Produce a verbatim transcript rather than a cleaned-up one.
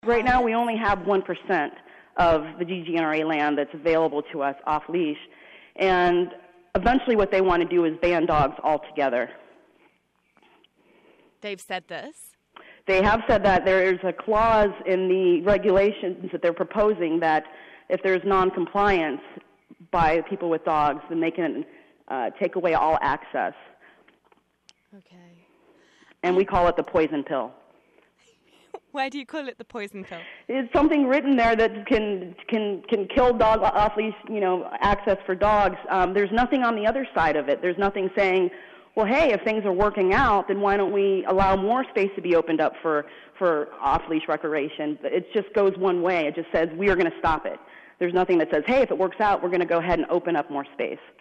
Right now, we only have one percent of the D G N R A land that's available to us off-leash, and eventually what they want to do is ban dogs altogether. They've said this? They have said that. There is a clause in the regulations that they're proposing that if there's non-compliance by people with dogs, then they can uh, take away all access. Okay. And we call it the poison pill. Why do you call it the poison pill? It's something written there that can can can kill dog off-leash, you know, access for dogs. Um, there's nothing on the other side of it. There's nothing saying, well, hey, if things are working out, then why don't we allow more space to be opened up for, for off-leash recreation? It just goes one way. It just says we are going to stop it. There's nothing that says, hey, if it works out, we're going to go ahead and open up more space.